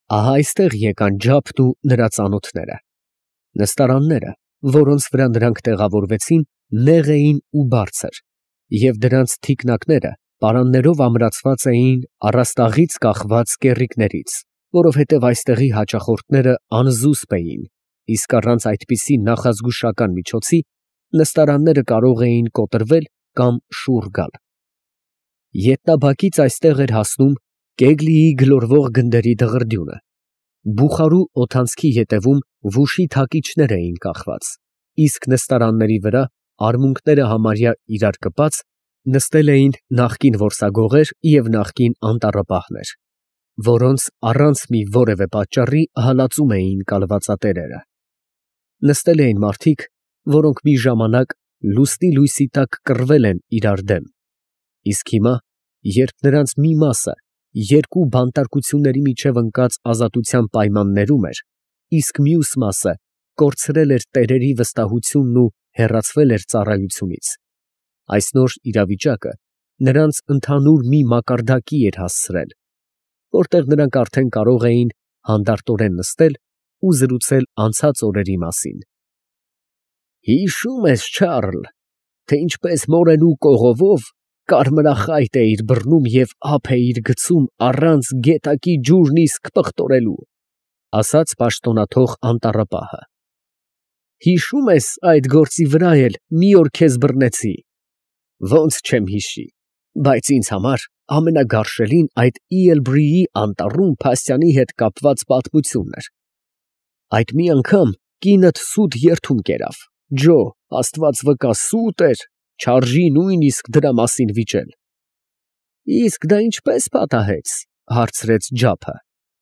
Ահա այստեղ եկան Ջափն ու նրա ծանոթները։ Նստարանները, որոնց վրա նրանք տեղավորվեցին, նեղ էին ու բարձր, և դրանց թիկնակները պարաններով ամրացված էին առաստաղից կախված կեռիկներից, որովհետև այստեղի հաճախորդները անզուսպ էին, իսկ առանց այդպիսի նախազգուշական միջոցի նստարանները կարող էին կոտրվել կամ շուռ գալ։ Ետնաբակից այստեղ էր հասնում Կեգլիի գլորվող գնդերի դղրդյունը։ Բուխարու օդանցքի ետևում վուշի թակիչներ էին կախված, իսկ նստարանների վրա արմունկները համարյա իրար կպած նստել էին նախկին որսագողեր և նախկին անտառապահներ, որոնց առանց մի որևէ պատճառի հալածում էին կալվածատերերը։ Նստել էին մարդիկ, որոնք մի ժամանակ լուսնի լույսի տակ կռվել են իրար դեմ, իսկ հիմա, երբ նրանց մի մասը երկու բանտարկությունների միջև ընկած ազատության պայմաններում էր, իսկ մյուս մասը կորցրել էր տերերի վստահությունն ու հեռացվել էր ծառայությունից, այս նոր իրավիճակը նրանց ընդհանուր մի մակարդակի էր հասցրել, որտեղ նրանք արդեն կարող էին հանդարտորեն նստել ու զրուցել անցած օրերի մասին։ Հիշում ես, Չարլ, թե ինչպես մորենու կողովով կարմրախայտ էիր բռնում և ափ էիր գցում առանց գետակի ջուրն իսկ պղտորելու, ասաց պաշտոնաթող անտառապահը։ Հիշում ես այդ գործի վրա էլ մի օր քեզ բռնեցի։ Ոնց չեմ հիշի, բայց ինձ համար ամենագարշելին այդ Իելբրիի անտառում փաստյանի հետ կապված պատմությունն էր։ Այդ մի անգամ կինդ սուտ երդում կերավ, Ջո, Աստված վկա, սուտ էր, չարժի նույնիսկ դրա մասին վիճել։ Իսկ դա ինչպես պատահեց, հարցրեց Ջափը։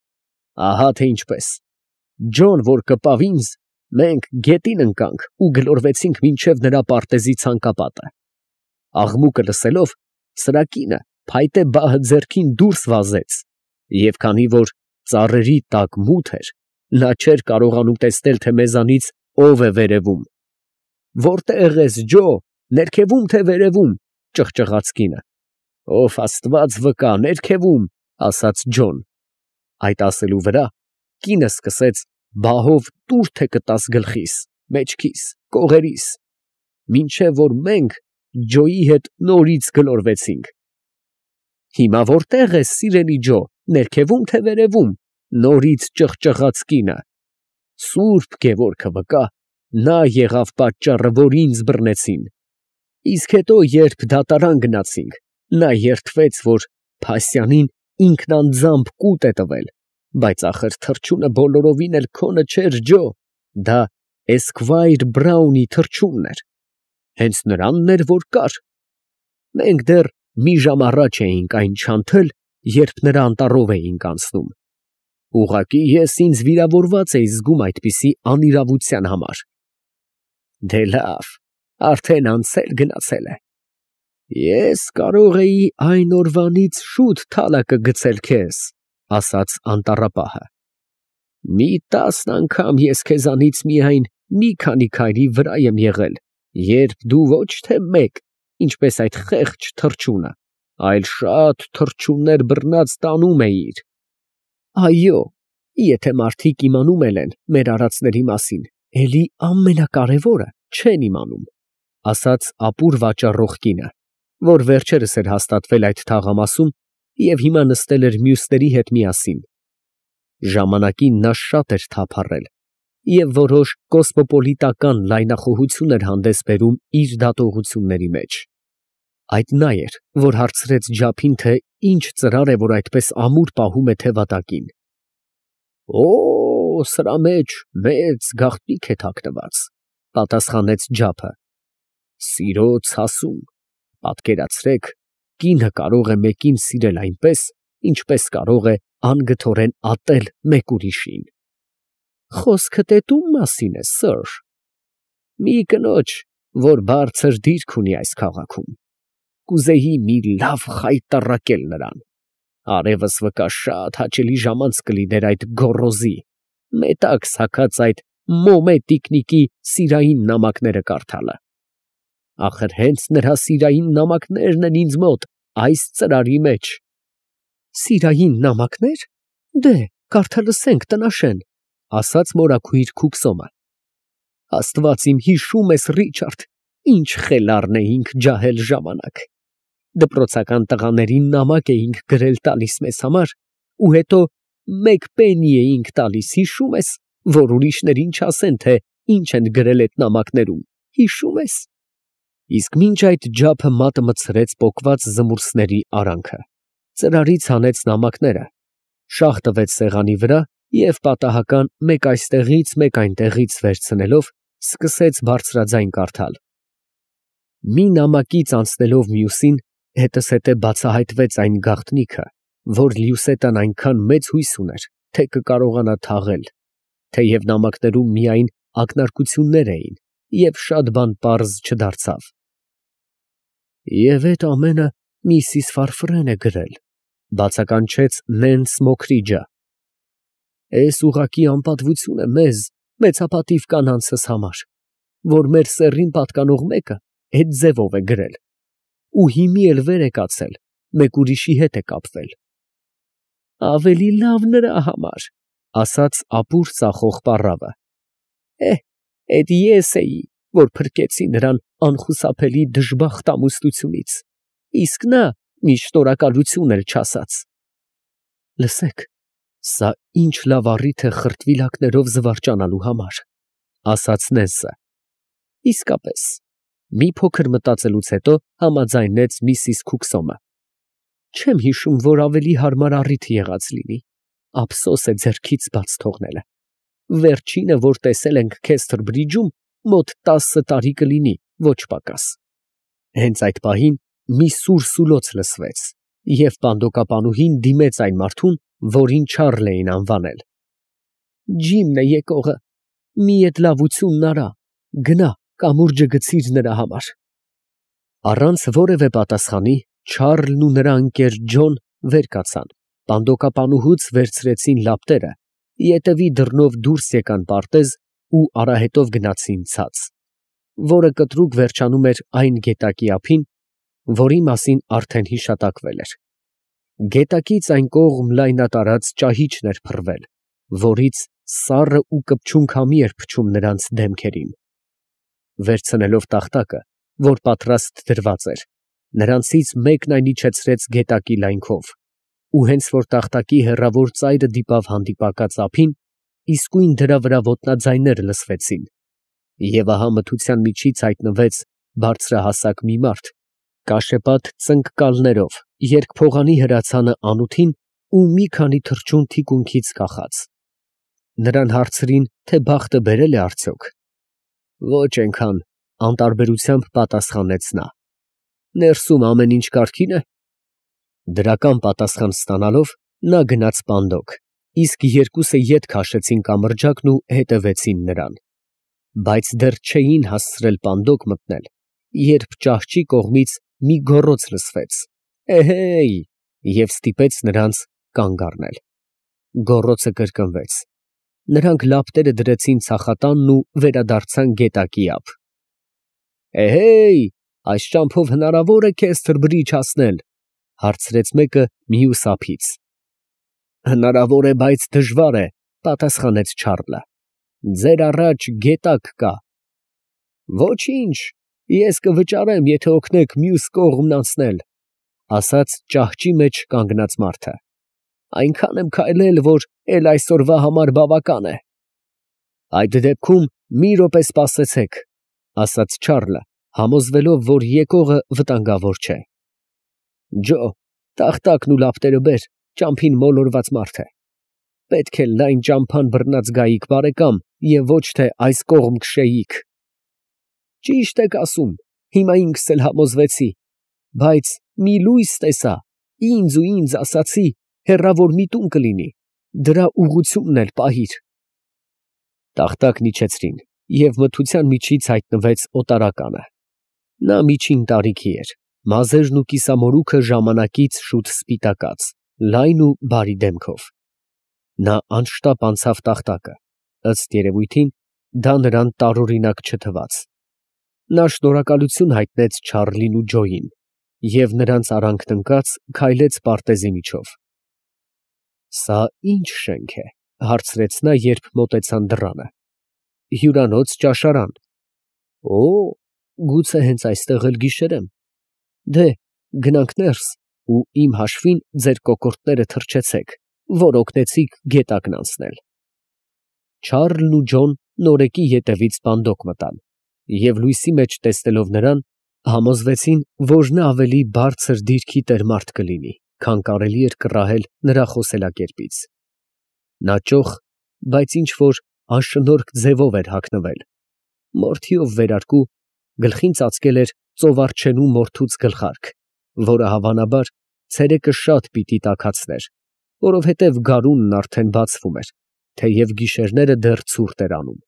Ահա թե ինչպես։ Ջոն, որ կպավ ինձ, մենք գետին ընկանք ու գլորվեցինք մինչև նրա պարտեզի ցանկապատը։ Աղմուկը լսելով, սրակինը փայտե բահը ձեռքին դուրս վազեց, և քանի որ ծառերի տակ մութ էր, նա չէր կարողանում տեսնել, թե մեզանից ով է վերևում։ Որտե՞ղ ես, Ջո, ներքևում թե վերևում, ճղճղաց կինը։ Ով Աստված վկա, ներքևում, ասաց Ջոն։ Այդ ասելու վրա կինը սկսեց բահով տուր թե կտաս գլխիս, մեջքիս, կողերիս, մինչև որ մենք Ջոյի հետ նորից գլորվեցինք։ Հիմա որտե՞ղ ես, սիրելի Ջո, ներքևում թե վերևում, նորից ճղճղաց կինը։ Սուրբ Գևորգը վկա, նա եղավ պատճառը, որ ինձ բռնեցին։ Իսկ հետո, երբ դատարան գնացինք, նա երդվեց, որ փաստյանին ինքն անձամբ կուտ է տվել, բայց ախր թռչունը բոլորովին էլ քոնը չէր, Ջո, դա Էսքվայր Բրաունի թռչունն էր։ Հենց նրանն էր, որ կար։ Մենք դեռ մի ժամ առաջ էինք այն չանթել, երբ նրա անտառով էինք անցնում։ Ուղղակի ես ինձ վիրավորված էի զգում այդպիսի անիրավության համար։ Դե լավ, արդեն անցել գնացել է։ Ես կարող էի այն օրվանից շուտ թալակը գցել քեզ, ասաց անտառապահը։ Մի 10 անգամ ես քեզանից միայն մի քանի քայլի վրա եմ եղել, երբ դու ոչ թե մեկ, ինչպես այդ խեղճ թռչունը, այլ շատ թռչուններ բռնած տանում էիր։ Այո, եթե մարդիկ իմանում են մեր արածների մասին, էլի ամենակարևորը չեն իմանում, ասաց ապուր վաճառող կինը, որ վերջերս էր հաստատվել այդ թաղամասում և հիմա նստել էր մյուսների հետ միասին։ Ժամանակին նա շատ էր թափառել և որոշ կոսմոպոլիտական լայնախոհություն էր հանդես բերում իր դատողությունների մեջ։ Այդ նա էր, որ հարցրեց Ջափին, թե ինչ ծրար է, որ այդպես ամուր պահում է թևատակին։ Օ, սրա մեջ մեծ գաղտնիք է թաքնված, պատասխանեց Ջափը։ Սիրո ցասում, պատկերացրեք, կինը կարող է մեկին սիրել այնպես, ինչպես կարող է անգթորեն ատել մեկ ուրիշին։ Խոսքը տետու՞մ մասին է, սըր։ Մի կնոջ, որ բարձր դիրք ունի այս քաղաքում։ Կուզեի մի լավ խայտառակել նրան։ Արևս վկա շատ հաճելի ժամանց կլիներ այդ գոռոզի, մետաքս հագած այդ մոմե տիկնիկի սիրային նամակները կարդալը։ Ախր հենց նրա սիրային նամակներն են ինձ մոտ այս ծրարի մեջ։ Սիրային նամակներ։ Դե, կարդա լսենք, տնաշեն, ասաց մորաքույր Քուքսոմը։ Աստված իմ, հիշում ես, Ռիչարդ, ինչ խելառն էինք ջահել ժամանակ։ Դպրոցական տղաներին նամակ էինք գրել տալիս մեզ համար, ու հետո մեկ պենի էինք տալիս, հիշում ես, որ ուրիշներին չասեն, թե ինչ են գրել այդ նամակներում, հիշում ես։ Իսկ մինչ այդ ջափը մատը մտցրեց պոկված զմուրսների արանքը, ծրարից հանեց նամակները, շաղ տվեց սեղանի վրա և պատահական մեկ այստեղից, մեկ այնտեղից վերցնելով, սկսեց բարձրաձայն կարդալ։ Մի նամակից անցնելով մյուսին, հետզհետե բացահայտվեց այն գաղտնիքը, որ Լյուսետան այնքան մեծ հույս ուներ, թե կկարողանա թաղել, թեև նամակներում միայն ակնարկություններ էին, և շատ բան պարզ չդարձավ։ Եվ այդ ամենը Միսիս Ֆարֆրեն է գրել, բացականչեց Նենս Մոքրիջը։ Էս ուղղակի անպատվություն է մեզ, մեծապատիվ կանանցս համար, որ մեր սեռին պատկանող մեկը այդ ձևով է գրել, ու հիմի էլ վեր է կացել, մեկ ուրիշի հետ է կապվել։ Ավելի լավ նրա համար, ասաց ապուր ծախող պառավը։ Էդ ես էի, որ փրկեցի նրան անխուսափելի դժբախտ ամուսնությունից, իսկ նա մի շնորհակալություն էլ չասաց։ Լսեք, սա ինչ լավ առիթ է խրտվիլակներով զվարճանալու համար, ասաց Նենսը։ Իսկապես, մի փոքր մտածելուց հետո համաձայնեց Միսիս Քուքսոմը։ Չեմ հիշում, որ ավելի հարմար առիթ եղած լինի, ափսոս է ձեռքից բաց թողնելը։ Վերջինը, որ տեսել ենք Քեսթրբրիջում, մոտ 10 տարի կլինի, ոչ պակաս։ Հենց այդ պահին մի սուր սուլոց լսվեց, և պանդոկապանուհին դիմեց այն մարդուն, որին Չարլ էին անվանել։ Ջիմն է եկողը, մի էդ լավությունն արա, գնա, կամուրջը գցիր նրա համար։ Առանց որևէ պատասխանի Չարլն ու նրա ընկեր Ջոն վեր կացան, պանդոկապանուհուց վերցրեցին լապտերը, ետևի դռնով դուրս եկան պարտեզ ու արահետով գնացին ցած, որը կտրուկ վերջանում էր այն գետակի ափին, որի մասին արդեն հիշատակվել էր։ Գետակից այն կողմ լայնատարած ճահիճն էր փռվել, որից սառը ու կպչուն քամի էր փչում նրանց դեմքերին։ Վերցնելով տախտակը, որ պատրաստ դրված էր, նրանցից մեկն այն իջեցրեց գետակի լայնքով, ու հենց որ տախտակի հեռավոր ծայրը դիպավ հանդիպակաց ափին, իսկույն դրա վրա ոտնաձայներ լսվեցին, և ահա մթության միջից հայտնվեց բարձրահասակ մի մարդ, կաշեպատ ծնկկալներով, երկփողանի հրացանը անութին ու մի քանի թռչուն թիկունքից կախած։ Նրան հարցրին, թե բախտը բերել է արդյոք։ Ոչ այնքան, անտարբերությամբ պատասխանեց նա։ Ներսում ամեն ինչ կարգին է։ Դրական պատասխան ստանալով, նա գնաց պանդոկ, իսկ երկուսը ետ քաշեցին կամրջակն ու հետևեցին նրան։ Բայց դեռ չէին հասցրել պանդոկ մտնել, երբ ճահճի կողմից մի գոռոց լսվեց. «Էհեյ!» և ստիպեց նրանց կանգ առնել։ Գոռոցը կրկնվեց։ Նրանք լապտերը դրեցին ցախատանն ու վերադարձան գետակի ափ։ «Էհեյ, այս ճամփով հնարավոր է Քեսթրբրիջ հասնել», հարցրեց մեկը մյուս ափից։ Հնարավոր է, բայց դժվար է, պատասխանեց Չարլը։ Ձեր առաջ գետակ կա։ Ոչինչ, ես կվճարեմ, եթե օգնեք մյուս կողմն անցնել, ասաց ճահճի մեջ կանգնած մարդը։ Այնքան եմ քայլել, որ էլ այսօրվա համար բավական է։ Այդ դեպքում մի րոպե սպասեցեք, ասաց Չարլը, համոզվելով, որ եկողը վտանգավոր չէ։ Ջո, տախտակն ու լապտերը բեր, ճամփին մոլորված մարդ է։ Պետք է լայն ճամփան բռնած գայիք, բարեկամ, և ոչ թե այս կողմ քշեիք։ Ճիշտ եք ասում, հիմա ինքս էլ համոզվեցի, բայց մի լույս տեսա, ինձ ասացի, հեռավոր մի տուն կլինի, դրա ուղղությունն էլ պահիր։ Տախտակն իջեցրին, և մթության միջից հայտնվեց օտարականը։ Նա միջին տարիքի էր, մազերն ու կիսամորուքը ժամանակից շուտ սպիտակած, լայն ու բարի դեմքով։ Նա անշտապ անցավ տախտակը, ըստ երևույթին, դա նրան տարօրինակ չթվաց։ Նա շնորհակալություն հայտնեց Չարլին ու Ջոյին և նրանց արանքն ընկած քայլեց պարտեզի միջով։ Սա ինչ շենք է, հարցրեց նա, երբ մոտեցան դռանը։ Հյուրանոց ճաշարան։ Օ, գուցե հենց այստեղ էլ գիշերեմ։ Դե, գնանք ներս ու իմ հաշվին ձեր կոկորդները թրջեցեք, որ օգնեցիք գետակն անցնել։ Չարլն ու Ջոն նորեկի ետևից բանդոկ մտան և լույսի մեջ տեսնելով նրան, համոզվեցին, որ նա ավելի բարձր դիրքի տերմարդ կլինի, քան կարելի էր կռահել նրա խոսելակերպից։ Նա ճոխ, բայց ինչ որ անշնորհք ձևով էր հագնվել, մորթիով վերարկու, գլխին ծածկել էր ծովարչենու մորթուց գլխարկ, որը հավանաբար ցերեկը շատ պիտի տաքացներ, որովհետև գարունն արդեն բացվում էր, թեև գիշերները դեռ ցուրտ էր անում։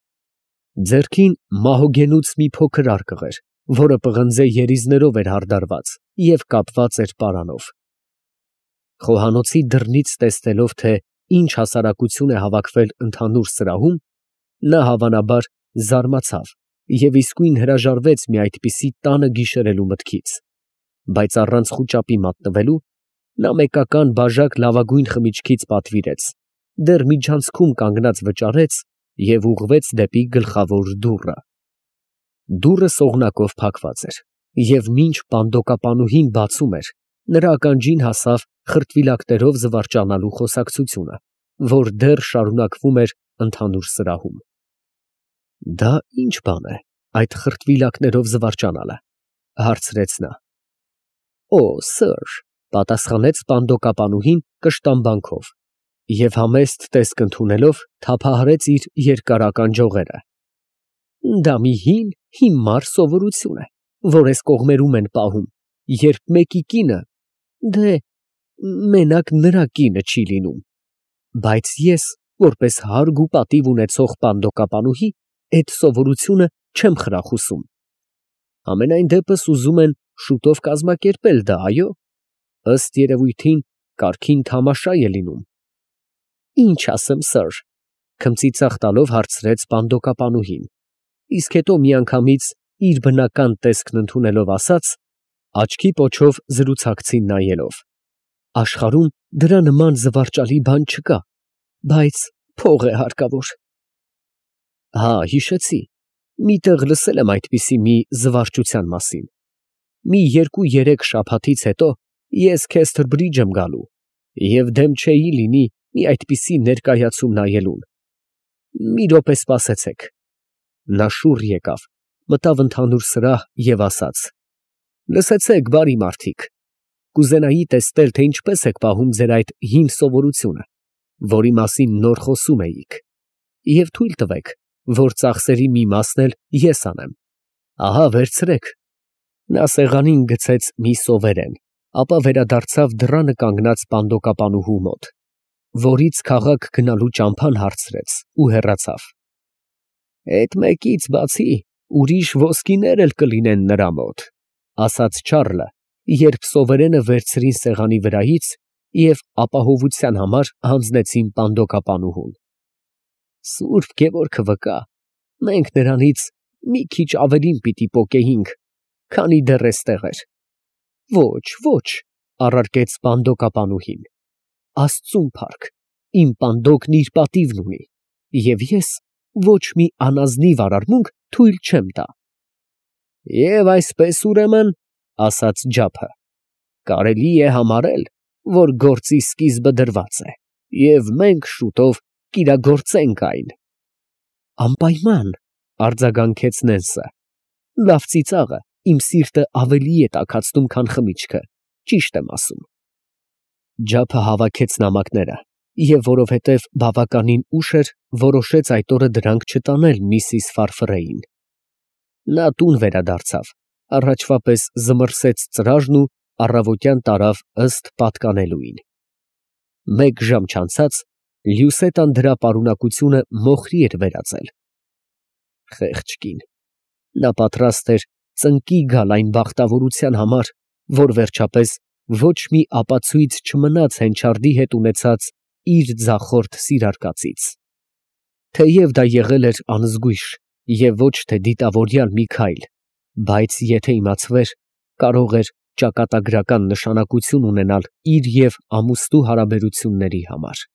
Ձեռքին մահոգենուց մի փոքր արկղ էր, որը պղնձե երիզներով էր հարդարված և կապված էր պարանով։ Խոհանոցի դռնից տեսնելով, թե ինչ հասարակություն է հավաքվել ընդհանուր սրահում, նա հավանաբար զարմացավ և իսկույն հրաժարվեց մի այդպիսի տանը գիշերելու մտքից, բայց առանց խուճապի մատնվելու, նա մեկական բաժակ լավագույն խմիչքից պատվիրեց, դեռ միջանցքում կանգնած վճարեց և ուղղվեց դեպի գլխավոր դուռը։ Դուռը սողնակով փակված էր, և մինչ պանդոկապանուհին բացում էր, նրա ականջին հասավ խրտվիլակներով զվարճանալու խոսակցությունը, որ դեռ շարունակվում էր ընդհանուր սրահում։ Դա ի՞նչ բան է, այդ խրտվիլակներով զվարճանալը, հարցրեց նա։ Օ, սըր, պատասխանեց պանդոկապանուհին կշտամբանքով և համեստ տեսք ընդունելով թափահարեց իր երկարական ջողերը։ Դա մի հին, հիմար սովորություն է, որ էս կողմերում են պահում, երբ մեկի կինը, դե, մենակ նրա կինը չի լինում, բայց ես, որպես հարգ ու պատիվ ունեցող պանդոկապանուհի, այդ սովորությունը չեմ խրախուսում։ Համենայն դեպս ուզում են շուտով կազմակերպել դա, այո, ըստ երևույթին կարգին թամաշա է լինում։ Ինչ ասեմ, սըր, քմծիծաղ տալով հարցրեց պանդոկապանուհին, իսկ հետո միանգամից իր բնական տեսքն ընդունելով ասաց, աչքի պոչով զրուցակցին նայելով. Աշխարհում դրա նման զվարճալի բան չկա, բայց փող է հարկավոր։ Հա, հիշեցի, միտեղ լսել եմ այդպիսի մի զվարճության մասին։ Մի 2-3 շաբաթից հետո ես Քեսթրբրիջ եմ գալու և դեմ չէի լինի մի այդպիսի ներկայացում նայելուն։ Մի րոպե սպասեցեք։ Նա շուռ եկավ, մտավ ընդհանուր սրահ և ասաց. Լսեցեք, բարի մարդիկ, կուզենայի տեսնել, թե ինչպես եք պահում ձեր այդ հին սովորությունը, որի մասին նոր խոսում էիք, և թույլ տվեք, որ ծախսերի մի մասն էլ ես անեմ։ Ահա վերցրեք։ Նա սեղանին գցեց մի սովերեն, ապա վերադարձավ դռանը կանգնած պանդոկապանուհու մոտ, որից քաղաք գնալու ճամփան հարցրեց ու հեռացավ։ Այդ մեկից բացի ուրիշ ոսկիներ էլ կլինեն նրա մոտ, ասաց Չարլը, երբ սովերենը վերցրին սեղանի վրայից և ապահովության համար հանձնեցին պանդոկապանուհուն։ Սուրբ Գևորգը վկա, մենք նրանից մի քիչ ավելին պիտի պոկեինք, քանի դեռ էստեղ էր։ Ոչ, ոչ, առարկեց պանդոկապանուհին, Աստծուն փառք, իմ պանդոկն իր պատիվն ունի, և ես ոչ մի անազնիվ արարմունք թույլ չեմ տա։ Եվ այսպես ուրեմն, ասաց Ջափը, կարելի է համարել, որ գործի սկիզբը դրված է, և մենք շուտով կիրագործենք այն։ Անպայման, արձագանքեց Նենսը, լավ ծիծաղը իմ սիրտը ավելի է տաքացնում, քան խմիչքը, ճիշտ եմ ասում։ Ջափը հավաքեց նամակները և որովհետև բավականին ուշ էր, որոշեց այդ օրը դրանք չտանել միսիս Ֆարֆրեին։ Նա տուն վերադարձավ, առաջվա պես զմռսեց ծրաժն ու առավոտյան տարավ ըստ պատկանելուին։ Մեկ ժամ չանցած Լյուսետան դրա պարունակությունը մոխրի էր վերածել։ Խեղճ կին, նա պատրաստ էր ծնկի գալ այն բախտավորության համար, որ վերջապես ոչ մի ապացույց չմնաց Հենչարդի հետ ունեցած իր ձախորդ սիրարկածից։ Թեև դա եղել էր անզգույշ և ոչ թե դիտավորյալ մի քայլ, բայց եթե իմացվեր, կարող էր ճակատագրական նշանակություն ունենալ իր և ամուսնու հարաբերությունների համար։